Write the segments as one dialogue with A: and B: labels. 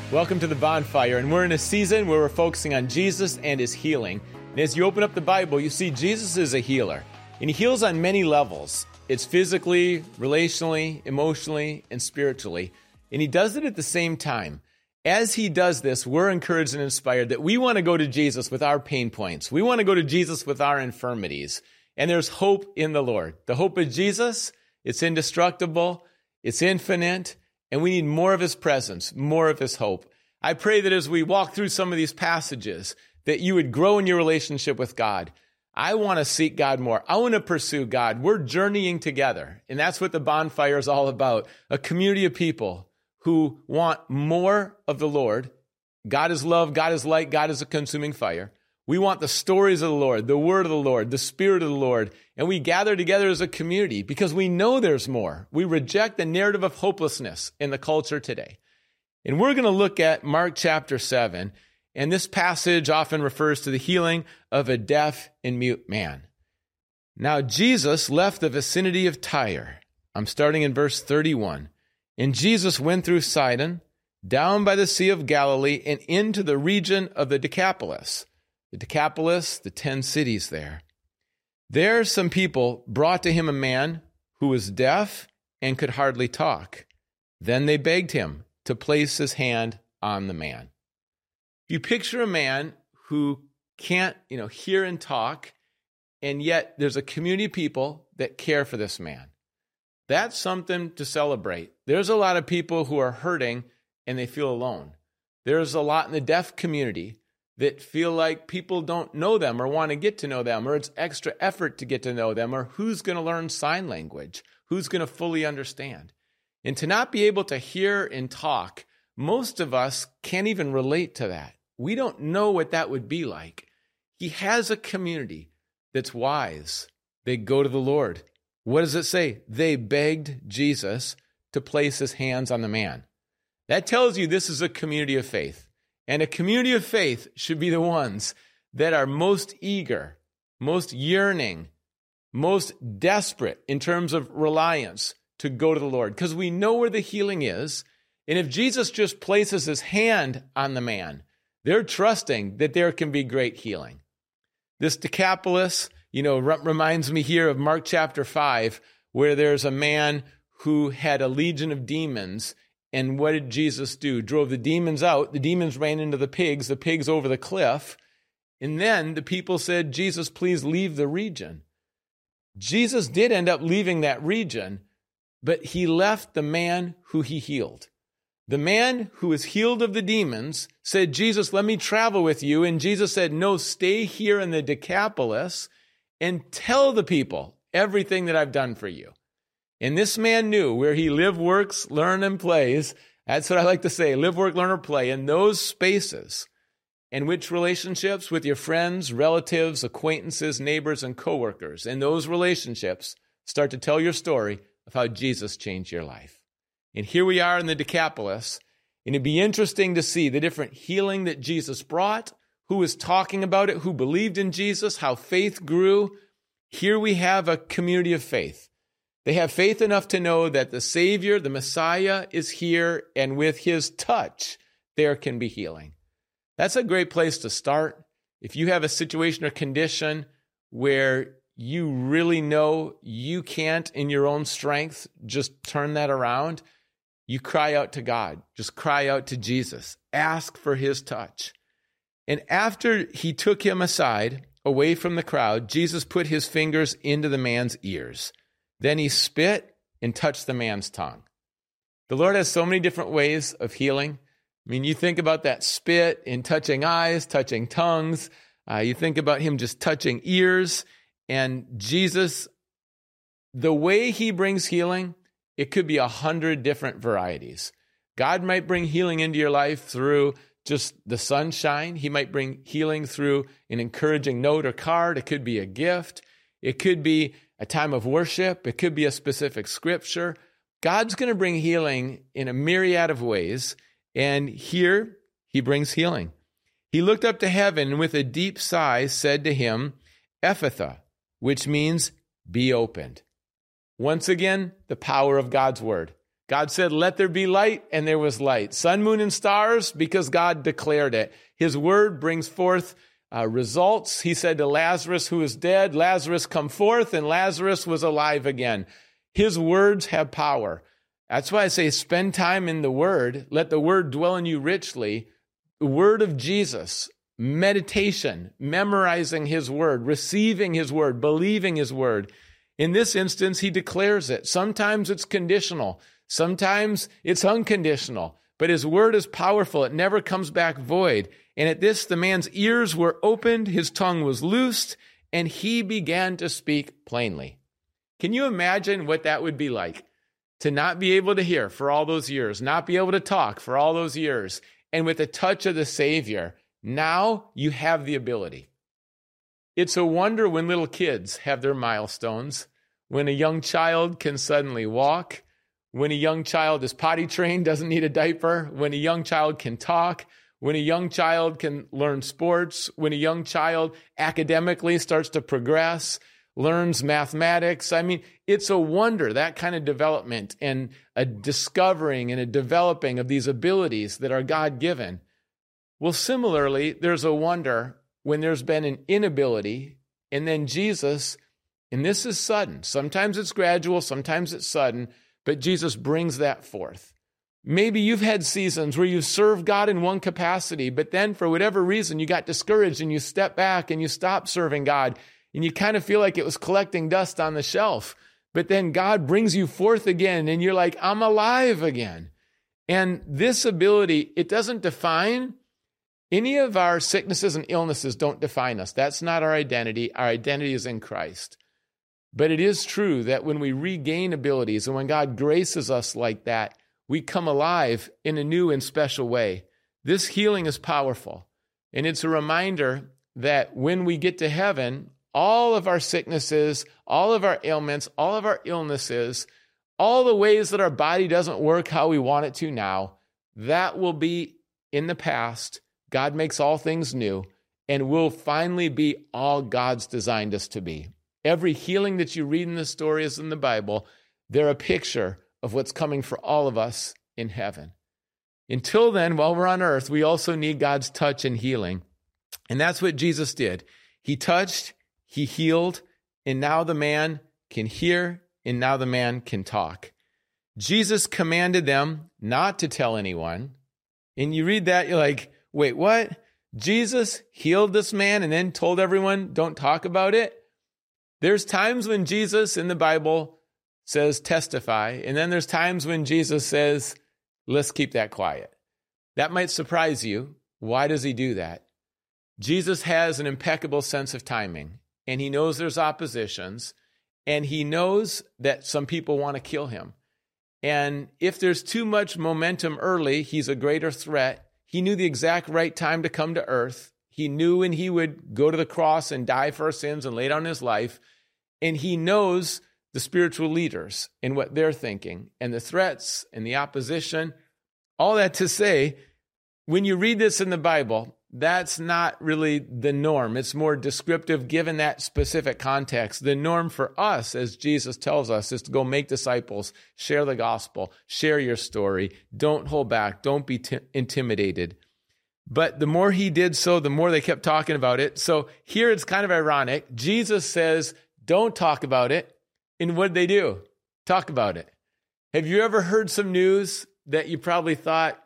A: Welcome to the Bonfire, and we're in a season where we're focusing on Jesus and his healing. And as you open up the Bible, you see Jesus is a healer, and he heals on many levels. It's physically, relationally, emotionally, and spiritually, and he does it at the same time. As he does this, we're encouraged and inspired that we want to go to Jesus with our pain points. We want to go to Jesus with our infirmities, and there's hope in the Lord. The hope of Jesus, it's indestructible, it's infinite, and we need more of his presence, more of his hope. I pray that as we walk through some of these passages, that you would grow in your relationship with God. I want to seek God more. I want to pursue God. We're journeying together, and that's what the Bonfire is all about, a community of people who want more of the Lord. God is love, God is light, God is a consuming fire. We want the stories of the Lord, the word of the Lord, the Spirit of the Lord, and we gather together as a community because we know there's more. We reject the narrative of hopelessness in the culture today. And we're going to look at Mark chapter 7, and this passage often refers to the healing of a deaf and mute man. Now Jesus left the vicinity of Tyre. I'm starting in verse 31. And Jesus went through Sidon, down by the Sea of Galilee, and into the region of the Decapolis. The Decapolis, the 10 cities there. There some people brought to him a man who was deaf and could hardly talk. Then they begged him to place his hand on the man. If you picture a man who can't, hear and talk, and yet there's a community of people that care for this man. That's something to celebrate. There's a lot of people who are hurting and they feel alone. There's a lot in the deaf community that feel like people don't know them or want to get to know them, or it's extra effort to get to know them, or who's going to learn sign language, who's going to fully understand. And to not be able to hear and talk, most of us can't even relate to that. We don't know what that would be like. He has a community that's wise. They go to the Lord. What does it say? They begged Jesus to place his hands on the man. That tells you this is a community of faith. And a community of faith should be the ones that are most eager, most yearning, most desperate in terms of reliance to go to the Lord. Because we know where the healing is. And if Jesus just places his hand on the man, they're trusting that there can be great healing. This Decapolis, reminds me here of Mark chapter 5, where there's a man who had a legion of demons. And what did Jesus do? Drove the demons out. The demons ran into the pigs over the cliff. And then the people said, Jesus, please leave the region. Jesus did end up leaving that region, but he left the man who he healed. The man who was healed of the demons said, Jesus, let me travel with you. And Jesus said, no, stay here in the Decapolis and tell the people everything that I've done for you. And this man knew where he lived, works, learned, and plays. That's what I like to say, live, work, learn, or play. In those spaces, in which relationships with your friends, relatives, acquaintances, neighbors, and coworkers, in those relationships, start to tell your story of how Jesus changed your life. And here we are in the Decapolis, and it'd be interesting to see the different healing that Jesus brought, who was talking about it, who believed in Jesus, how faith grew. Here we have a community of faith. They have faith enough to know that the Savior, the Messiah, is here, and with his touch, there can be healing. That's a great place to start. If you have a situation or condition where you really know you can't, in your own strength, just turn that around, you cry out to God. Just cry out to Jesus. Ask for his touch. And after he took him aside, away from the crowd, Jesus put his fingers into the man's ears. Then he spit and touched the man's tongue. The Lord has so many different ways of healing. I mean, you think about that spit in touching eyes, touching tongues. You think about him just touching ears. And Jesus, the way he brings healing, it could be 100 different varieties. God might bring healing into your life through just the sunshine. He might bring healing through an encouraging note or card. It could be a gift. It could be a time of worship. It could be a specific scripture. God's going to bring healing in a myriad of ways. And here he brings healing. He looked up to heaven and with a deep sigh said to him, Ephphatha, which means be opened. Once again, the power of God's word. God said, let there be light, and there was light. Sun, moon, and stars, because God declared it. His word brings forth results. He said to Lazarus, who is dead, Lazarus, come forth, and Lazarus was alive again. His words have power. That's why I say spend time in the word. Let the word dwell in you richly. The word of Jesus, meditation, memorizing his word, receiving his word, believing his word. In this instance, he declares it. Sometimes it's conditional. Sometimes it's unconditional. But his word is powerful. It never comes back void. And at this, the man's ears were opened, his tongue was loosed, and he began to speak plainly. Can you imagine what that would be like? To not be able to hear for all those years, not be able to talk for all those years, and with the touch of the Savior, now you have the ability. It's a wonder when little kids have their milestones, when a young child can suddenly walk, when a young child is potty trained, doesn't need a diaper, when a young child can talk, when a young child can learn sports, when a young child academically starts to progress, learns mathematics. I mean, it's a wonder, that kind of development and a discovering and a developing of these abilities that are God-given. Well, similarly, there's a wonder when there's been an inability, and then Jesus, and this is sudden. Sometimes it's gradual, sometimes it's sudden, but Jesus brings that forth. Maybe you've had seasons where you served God in one capacity, but then for whatever reason, you got discouraged and you stepped back and you stopped serving God. And you kind of feel like it was collecting dust on the shelf. But then God brings you forth again, and you're like, I'm alive again. And this ability, it doesn't define any of our sicknesses and illnesses don't define us. That's not our identity. Our identity is in Christ. But it is true that when we regain abilities and when God graces us like that, we come alive in a new and special way. This healing is powerful. And it's a reminder that when we get to heaven, all of our sicknesses, all of our ailments, all of our illnesses, all the ways that our body doesn't work how we want it to now, that will be in the past. God makes all things new, and we'll finally be all God's designed us to be. Every healing that you read in the stories in the Bible, they're a picture of what's coming for all of us in heaven. Until then, while we're on earth, we also need God's touch and healing. And that's what Jesus did. He touched, he healed, and now the man can hear, and now the man can talk. Jesus commanded them not to tell anyone. And you read that, you're like, wait, what? Jesus healed this man and then told everyone, don't talk about it? There's times when Jesus in the Bible says testify, and then there's times when Jesus says, let's keep that quiet. That might surprise you. Why does he do that? Jesus has an impeccable sense of timing. And he knows there's oppositions, and he knows that some people want to kill him. And if there's too much momentum early, he's a greater threat. He knew the exact right time to come to earth. He knew when he would go to the cross and die for our sins and lay down his life. And he knows the spiritual leaders and what they're thinking and the threats and the opposition. All that to say, when you read this in the Bible, that's not really the norm. It's more descriptive given that specific context. The norm for us, as Jesus tells us, is to go make disciples, share the gospel, share your story. Don't hold back. Don't be intimidated. But the more he did so, the more they kept talking about it. So here it's kind of ironic. Jesus says, don't talk about it. And what did they do? Talk about it. Have you ever heard some news that you probably thought,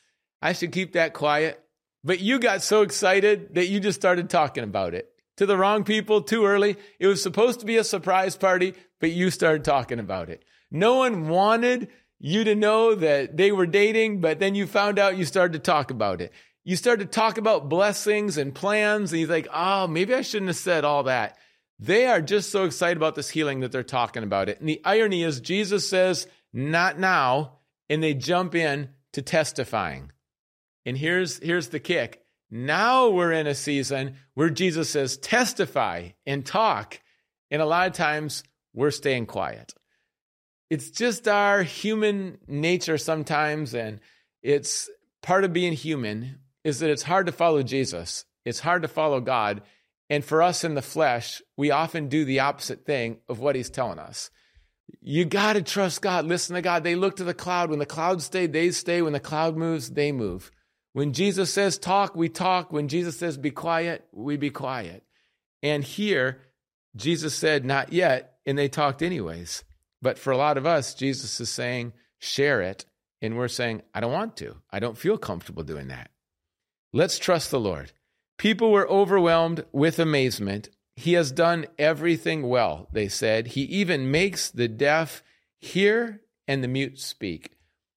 A: I should keep that quiet? But you got so excited that you just started talking about it. To the wrong people, too early. It was supposed to be a surprise party, but you started talking about it. No one wanted you to know that they were dating, but then you found out, you started to talk about it. You started to talk about blessings and plans, and you think, oh, maybe I shouldn't have said all that. They are just so excited about this healing that they're talking about it. And the irony is Jesus says, not now, and they jump in to testifying. And here's the kick. Now we're in a season where Jesus says, testify and talk. And a lot of times we're staying quiet. It's just our human nature sometimes. And it's part of being human is that it's hard to follow Jesus. It's hard to follow God. And for us in the flesh, we often do the opposite thing of what he's telling us. You got to trust God. Listen to God. They look to the cloud. When the clouds stay, they stay. When the cloud moves, they move. When Jesus says talk, we talk. When Jesus says be quiet, we be quiet. And here, Jesus said not yet, and they talked anyways. But for a lot of us, Jesus is saying share it. And we're saying, I don't want to. I don't feel comfortable doing that. Let's trust the Lord. People were overwhelmed with amazement. He has done everything well, they said. He even makes the deaf hear and the mute speak.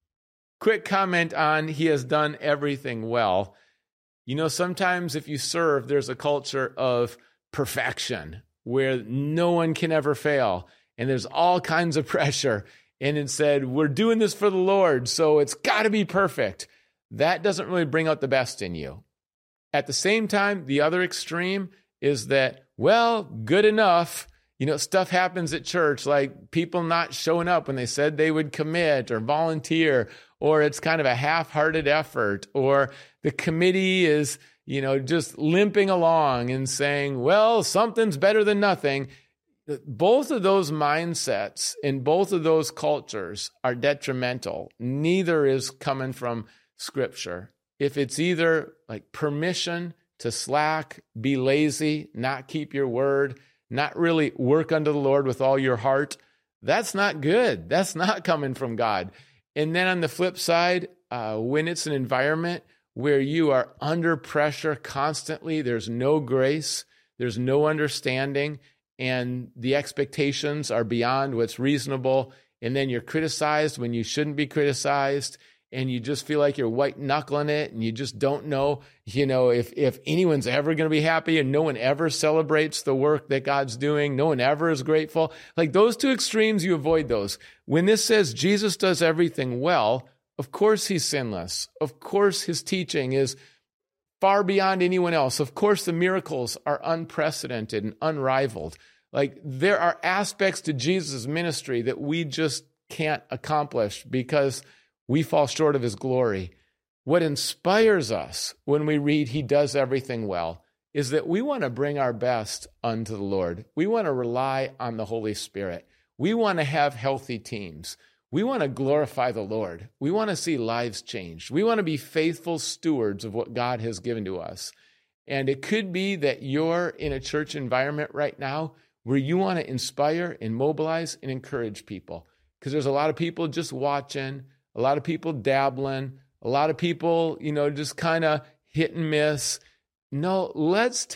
A: Quick comment on he has done everything well. You know, sometimes if you serve, there's a culture of perfection where no one can ever fail. And there's all kinds of pressure. And it said, we're doing this for the Lord, so it's got to be perfect. That doesn't really bring out the best in you. At the same time, the other extreme is that, well, good enough. You know, stuff happens at church, like people not showing up when they said they would commit or volunteer, or it's kind of a half-hearted effort, or the committee is, you know, just limping along and saying, well, something's better than nothing. Both of those mindsets in both of those cultures are detrimental. Neither is coming from Scripture. If it's either like permission to slack, be lazy, not keep your word, not really work unto the Lord with all your heart, that's not good. That's not coming from God. And then on the flip side, when it's an environment where you are under pressure constantly, there's no grace, there's no understanding, and the expectations are beyond what's reasonable, and then you're criticized when you shouldn't be criticized, and you just feel like you're white-knuckling it, and you just don't know, you know, if anyone's ever going to be happy, and no one ever celebrates the work that God's doing, no one ever is grateful. Like those two extremes, you avoid those. When this says Jesus does everything well, of course he's sinless. Of course his teaching is far beyond anyone else. Of course, the miracles are unprecedented and unrivaled. Like there are aspects to Jesus' ministry that we just can't accomplish because we fall short of his glory. What inspires us when we read he does everything well is that we want to bring our best unto the Lord. We want to rely on the Holy Spirit. We want to have healthy teams. We want to glorify the Lord. We want to see lives changed. We want to be faithful stewards of what God has given to us. And it could be that you're in a church environment right now where you want to inspire and mobilize and encourage people. Because there's a lot of people just watching, a lot of people dabbling, a lot of people, you know, just kind of hit and miss. No, let's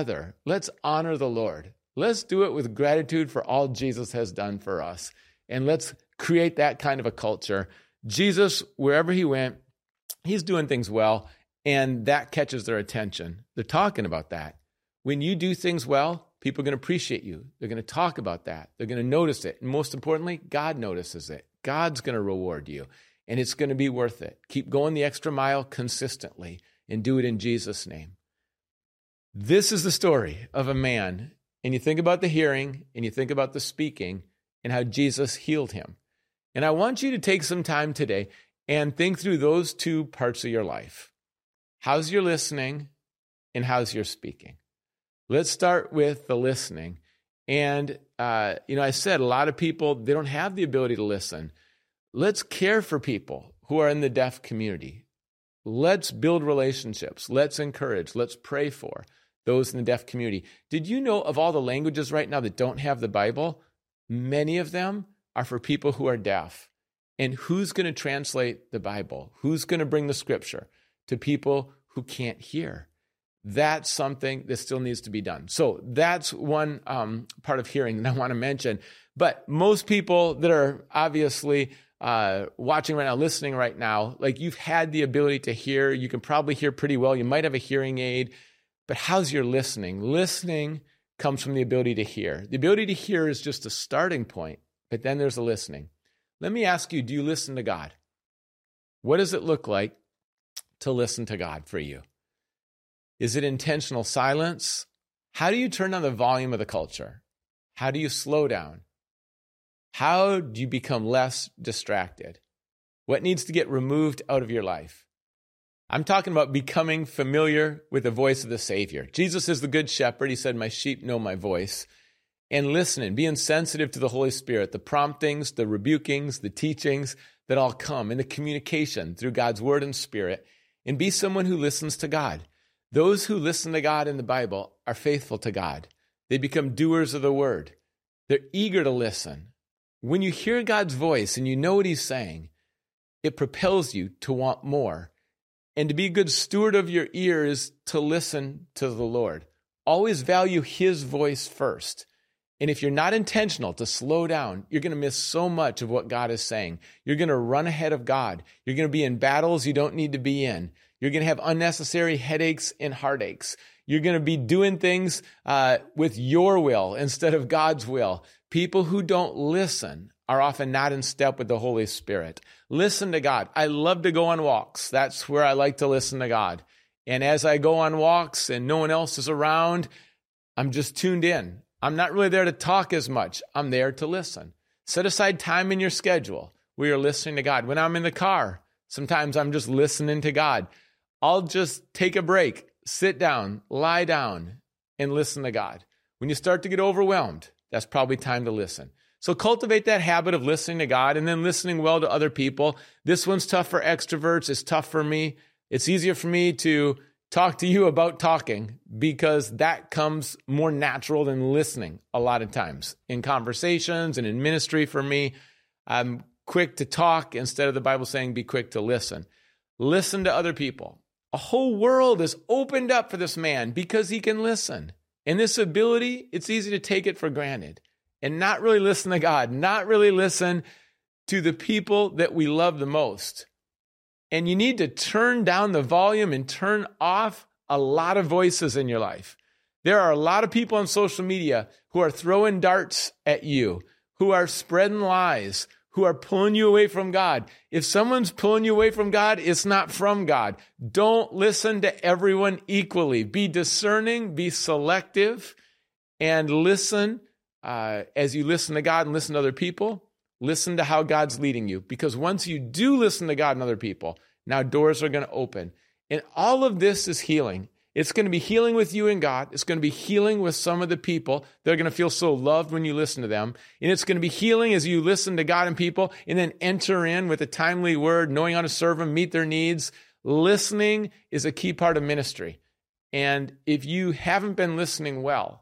A: honor the Lord. Let's do it with gratitude for all Jesus has done for us. And let's create that kind of a culture. Jesus, wherever he went, he's doing things well, and that catches their attention. They're talking about that. When you do things well, people are going to appreciate you. They're going to talk about that. They're going to notice it. And most importantly, God notices it. God's going to reward you, and it's going to be worth it. Keep going the extra mile consistently and do it in Jesus' name. This is the story of a man, and you think about the hearing, and you think about the speaking, and how Jesus healed him. And I want you to take some time today and think through those two parts of your life. How's your listening and how's your speaking? Let's start with the listening. And, I said a lot of people, they don't have the ability to listen. Let's care for people who are in the deaf community. Let's build relationships. Let's encourage. Let's pray for those in the deaf community. Did you know of all the languages right now that don't have the Bible, many of them are for people who are deaf. And who's going to translate the Bible? Who's going to bring the scripture to people who can't hear? That's something that still needs to be done. So that's one part of hearing that I want to mention. But most people that are obviously watching right now, listening right now, like you've had the ability to hear. You can probably hear pretty well. You might have a hearing aid. But how's your listening? Listening comes from the ability to hear. The ability to hear is just a starting point. But then there's the listening. Let me ask you, do you listen to God? What does it look like to listen to God for you? Is it intentional silence? How do you turn down the volume of the culture? How do you slow down? How do you become less distracted? What needs to get removed out of your life? I'm talking about becoming familiar with the voice of the Savior. Jesus is the good shepherd. He said, my sheep know my voice. and listening, being sensitive to the Holy Spirit, the promptings, the rebukings, the teachings that all come, and the communication through God's word and spirit, and be someone who listens to God. Those who listen to God in the Bible are faithful to God. They become doers of the word. They're eager to listen. When you hear God's voice and you know what he's saying, it propels you to want more. And to be a good steward of your ear is to listen to the Lord. Always value his voice first. And if you're not intentional to slow down, you're going to miss so much of what God is saying. You're going to run ahead of God. You're going to be in battles you don't need to be in. You're going to have unnecessary headaches and heartaches. You're going to be doing things with your will instead of God's will. People who don't listen are often not in step with the Holy Spirit. Listen to God. I love to go on walks. That's where I like to listen to God. And as I go on walks and no one else is around, I'm just tuned in. I'm not really there to talk as much. I'm there to listen. Set aside time in your schedule where you're listening to God. When I'm in the car, sometimes I'm just listening to God. I'll just take a break, sit down, lie down, and listen to God. When you start to get overwhelmed, that's probably time to listen. So cultivate that habit of listening to God and then listening well to other people. This one's tough for extroverts. It's tough for me. It's easier for me to talk to you about talking because that comes more natural than listening a lot of times. In conversations and in ministry for me, I'm quick to talk instead of the Bible saying be quick to listen. Listen to other people. A whole world is opened up for this man because he can listen. And this ability, it's easy to take it for granted and not really listen to God, not really listen to the people that we love the most. And you need to turn down the volume and turn off a lot of voices in your life. There are a lot of people on social media who are throwing darts at you, who are spreading lies, who are pulling you away from God. If someone's pulling you away from God, it's not from God. Don't listen to everyone equally. Be discerning, be selective, and listen as you listen to God and listen to other people. Listen to how God's leading you. Because once you do listen to God and other people, now doors are going to open. And all of this is healing. It's going to be healing with you and God. It's going to be healing with some of the people. They're going to feel so loved when you listen to them. And it's going to be healing as you listen to God and people and then enter in with a timely word, knowing how to serve them, meet their needs. Listening is a key part of ministry. And if you haven't been listening well,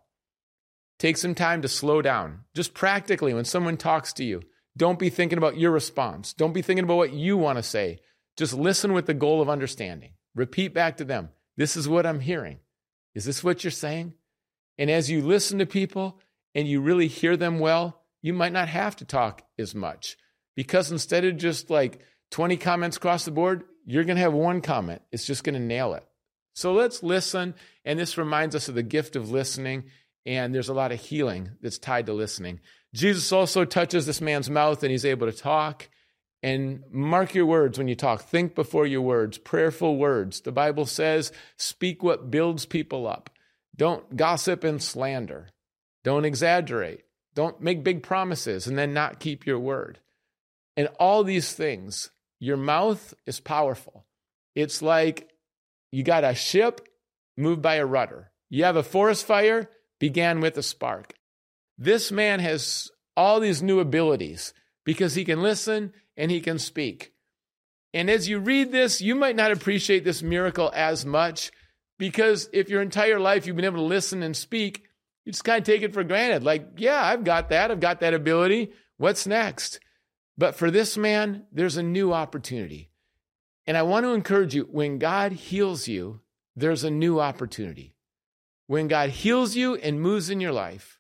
A: take some time to slow down. Just practically, when someone talks to you, don't be thinking about your response. Don't be thinking about what you want to say. Just listen with the goal of understanding. Repeat back to them. This is what I'm hearing. Is this what you're saying? And as you listen to people and you really hear them well, you might not have to talk as much because instead of just like 20 comments across the board, you're going to have one comment. It's just going to nail it. So let's listen. And this reminds us of the gift of listening. And there's a lot of healing that's tied to listening. Jesus also touches this man's mouth and he's able to talk. And mark your words when you talk. Think before your words, prayerful words. The Bible says, speak what builds people up. Don't gossip and slander. Don't exaggerate. Don't make big promises and then not keep your word. And all these things, your mouth is powerful. It's like you got a ship moved by a rudder. You have a forest fire, began with a spark. This man has all these new abilities because he can listen and he can speak. And as you read this, you might not appreciate this miracle as much because if your entire life you've been able to listen and speak, you just kind of take it for granted. Like, yeah, I've got that ability. What's next? But for this man, there's a new opportunity. And I want to encourage you, when God heals you, there's a new opportunity. When God heals you and moves in your life,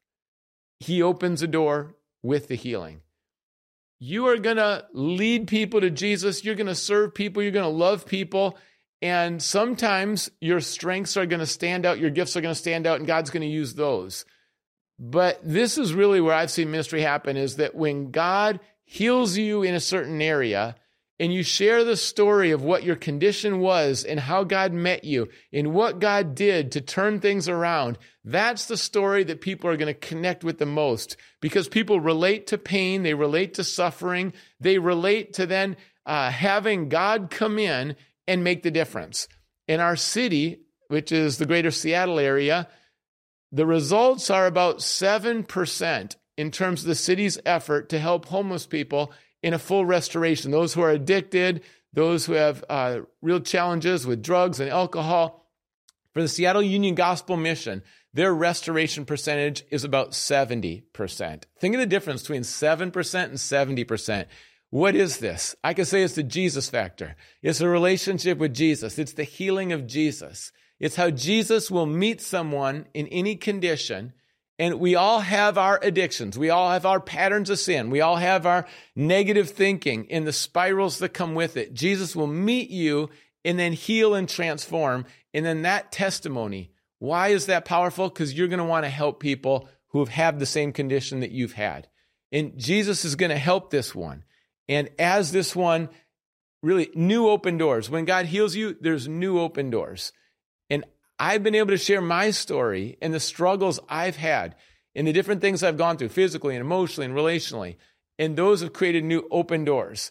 A: he opens a door with the healing. You are going to lead people to Jesus. You're going to serve people. You're going to love people. And sometimes your strengths are going to stand out. Your gifts are going to stand out, and God's going to use those. But this is really where I've seen ministry happen, is that when God heals you in a certain area, and you share the story of what your condition was and how God met you and what God did to turn things around, that's the story that people are going to connect with the most, because people relate to pain, they relate to suffering, they relate to then having God come in and make the difference. In our city, which is the greater Seattle area, the results are about 7% in terms of the city's effort to help homeless people in a full restoration. Those who are addicted, those who have real challenges with drugs and alcohol. For the Seattle Union Gospel Mission, their restoration percentage is about 70%. Think of the difference between 7% and 70%. What is this? I could say it's the Jesus factor. It's a relationship with Jesus. It's the healing of Jesus. It's how Jesus will meet someone in any condition. And we all have our addictions. We all have our patterns of sin. We all have our negative thinking and the spirals that come with it. Jesus will meet you and then heal and transform. And then that testimony, why is that powerful? Because you're going to want to help people who have had the same condition that you've had. And Jesus is going to help this one. And as this one, really new open doors. When God heals you, there's new open doors. And I've been able to share my story and the struggles I've had and the different things I've gone through physically and emotionally and relationally. And those have created new open doors.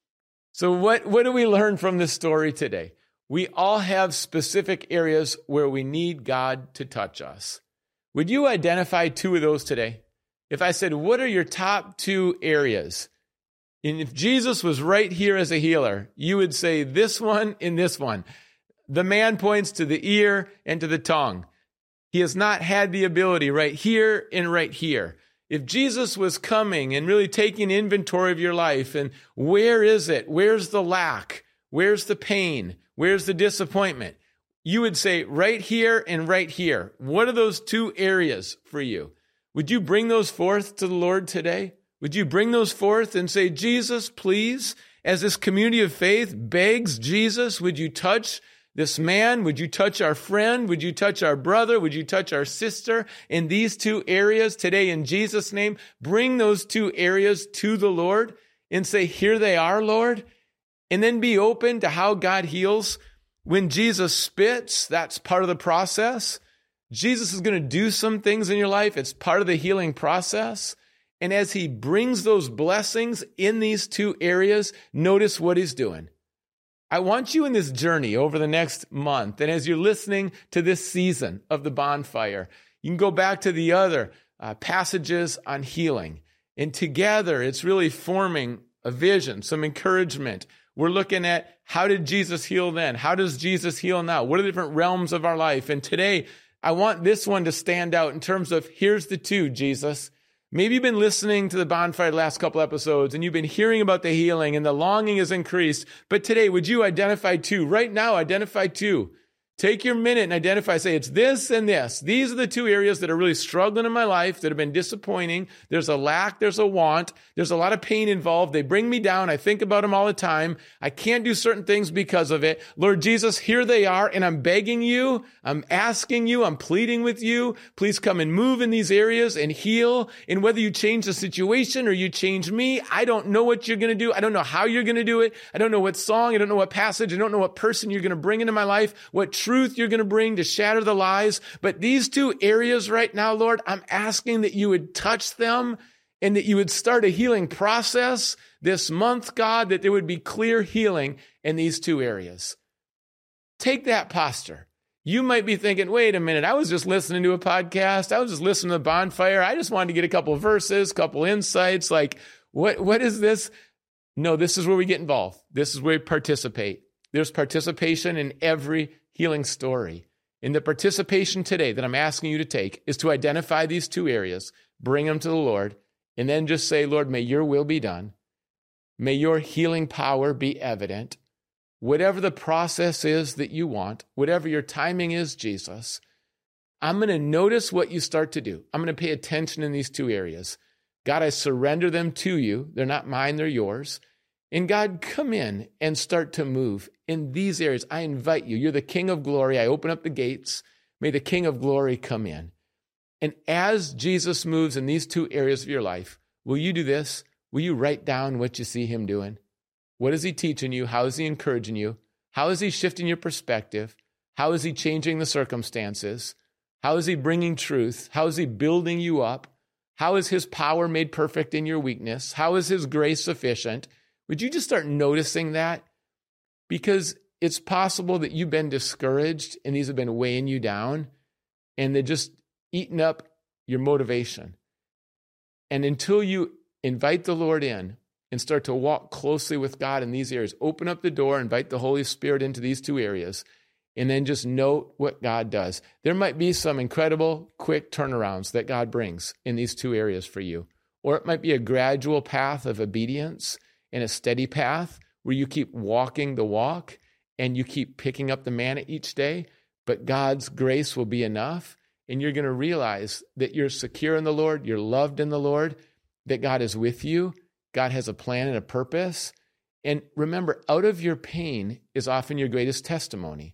A: So what do we learn from this story today? We all have specific areas where we need God to touch us. Would you identify two of those today? If I said, what are your top two areas? And if Jesus was right here as a healer, you would say this one and this one. The man points to the ear and to the tongue. He has not had the ability right here and right here. If Jesus was coming and really taking inventory of your life and where is it? Where's the lack? Where's the pain? Where's the disappointment? You would say right here and right here. What are those two areas for you? Would you bring those forth to the Lord today? Would you bring those forth and say, Jesus, please, as this community of faith begs Jesus, would you touch this man? Would you touch our friend? Would you touch our brother? Would you touch our sister in these two areas today in Jesus' name? Bring those two areas to the Lord and say, here they are, Lord. And then be open to how God heals. When Jesus spits, that's part of the process. Jesus is going to do some things in your life. It's part of the healing process. And as he brings those blessings in these two areas, notice what he's doing. I want you in this journey over the next month, and as you're listening to this season of the bonfire, you can go back to the other passages on healing. And together, it's really forming a vision, some encouragement. We're looking at how did Jesus heal then? How does Jesus heal now? What are the different realms of our life? And today, I want this one to stand out in terms of here's the two, Jesus. Maybe you've been listening to the bonfire the last couple episodes and you've been hearing about the healing and the longing has increased. But today, would you identify two? Right now, identify two. Take your minute and identify, say it's this and this. These are the two areas that are really struggling in my life, that have been disappointing. There's a lack, there's a want, there's a lot of pain involved. They bring me down. I think about them all the time. I can't do certain things because of it. Lord Jesus, here they are, and I'm begging you, I'm asking you, I'm pleading with you. Please come and move in these areas and heal. And whether you change the situation or you change me, I don't know what you're going to do. I don't know how you're going to do it. I don't know what song, I don't know what passage, I don't know what person you're going to bring into my life, what truth you're going to bring to shatter the lies. But these two areas right now, Lord, I'm asking that you would touch them and that you would start a healing process this month, God, that there would be clear healing in these two areas. Take that posture. You might be thinking, wait a minute, I was just listening to a podcast. I was just listening to the bonfire. I just wanted to get a couple of verses, couple insights. Like, what is this? No, this is where we get involved. This is where we participate. There's participation in every healing story. And the participation today that I'm asking you to take is to identify these two areas, bring them to the Lord, and then just say, Lord, may your will be done. May your healing power be evident. Whatever the process is that you want, whatever your timing is, Jesus, I'm going to notice what you start to do. I'm going to pay attention in these two areas. God, I surrender them to you. They're not mine, they're yours. And God, come in and start to move in these areas. I invite you. You're the King of glory. I open up the gates. May the King of glory come in. And as Jesus moves in these two areas of your life, will you do this? Will you write down what you see him doing? What is he teaching you? How is he encouraging you? How is he shifting your perspective? How is he changing the circumstances? How is he bringing truth? How is he building you up? How is his power made perfect in your weakness? How is his grace sufficient? Would you just start noticing that? Because it's possible that you've been discouraged and these have been weighing you down and eaten up your motivation. And until you invite the Lord in and start to walk closely with God in these areas, open up the door, invite the Holy Spirit into these two areas, and then just note what God does. There might be some incredible quick turnarounds that God brings in these two areas for you. Or it might be a gradual path of obedience and a steady path where you keep walking the walk and you keep picking up the manna each day, but God's grace will be enough, and you're going to realize that you're secure in the Lord, you're loved in the Lord, that God is with you, God has a plan and a purpose. And remember, out of your pain is often your greatest testimony.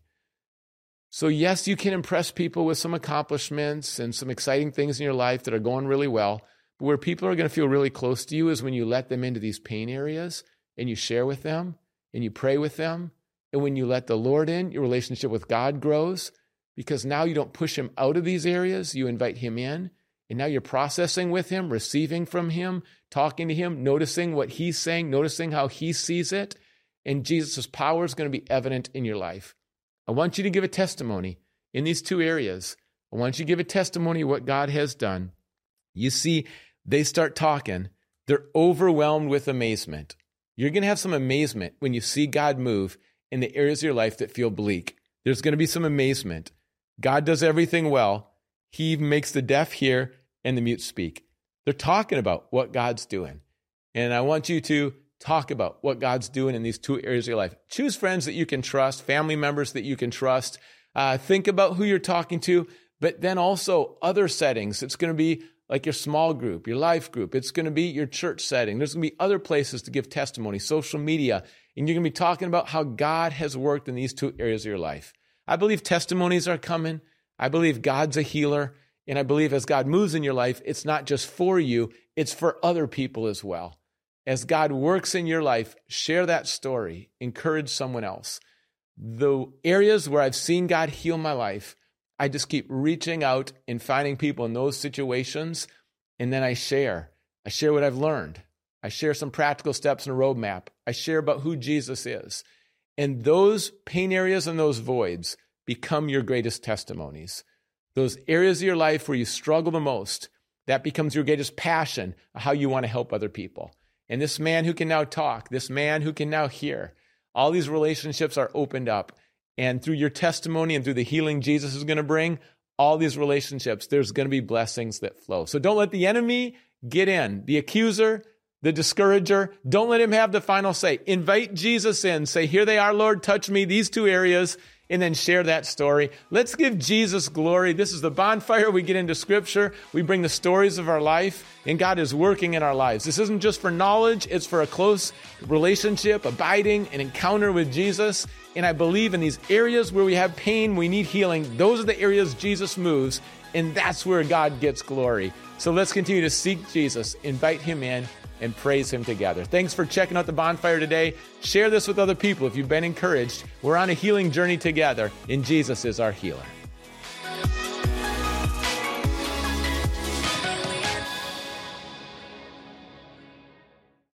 A: So yes, you can impress people with some accomplishments and some exciting things in your life that are going really well, but where people are going to feel really close to you is when you let them into these pain areas and you share with them and you pray with them. And when you let the Lord in, your relationship with God grows, because now you don't push him out of these areas, you invite him in, and now you're processing with him, receiving from him, talking to him, noticing what he's saying, noticing how he sees it, and Jesus' power is going to be evident in your life. I want you to give a testimony in these two areas. I want you to give a testimony of what God has done. You see, they start talking. They're overwhelmed with amazement. You're going to have some amazement when you see God move in the areas of your life that feel bleak. There's going to be some amazement. God does everything well. He even makes the deaf hear and the mute speak. They're talking about what God's doing. And I want you to talk about what God's doing in these two areas of your life. Choose friends that you can trust, family members that you can trust. Think about who you're talking to, but then also other settings. It's going to be like your small group, your life group. It's going to be your church setting. There's going to be other places to give testimony, social media, and you're going to be talking about how God has worked in these two areas of your life. I believe testimonies are coming. I believe God's a healer, and I believe as God moves in your life, it's not just for you, it's for other people as well. As God works in your life, share that story, encourage someone else. The areas where I've seen God heal my life, I just keep reaching out and finding people in those situations, and then I share. I share what I've learned. I share some practical steps and a roadmap. I share about who Jesus is. And those pain areas and those voids become your greatest testimonies. Those areas of your life where you struggle the most, that becomes your greatest passion of how you want to help other people. And this man who can now talk, this man who can now hear, all these relationships are opened up. And through your testimony and through the healing Jesus is going to bring, all these relationships, there's going to be blessings that flow. So don't let the enemy get in. The accuser, the discourager, don't let him have the final say. Invite Jesus in. Say, here they are, Lord, touch me, these two areas, and then share that story. Let's give Jesus glory. This is the bonfire. We get into Scripture. We bring the stories of our life, and God is working in our lives. This isn't just for knowledge. It's for a close relationship, abiding, an encounter with Jesus. And I believe in these areas where we have pain, we need healing. Those are the areas Jesus moves, and that's where God gets glory. So let's continue to seek Jesus, invite him in, and praise him together. Thanks for checking out the bonfire today. Share this with other people if you've been encouraged. We're on a healing journey together, and Jesus is our healer.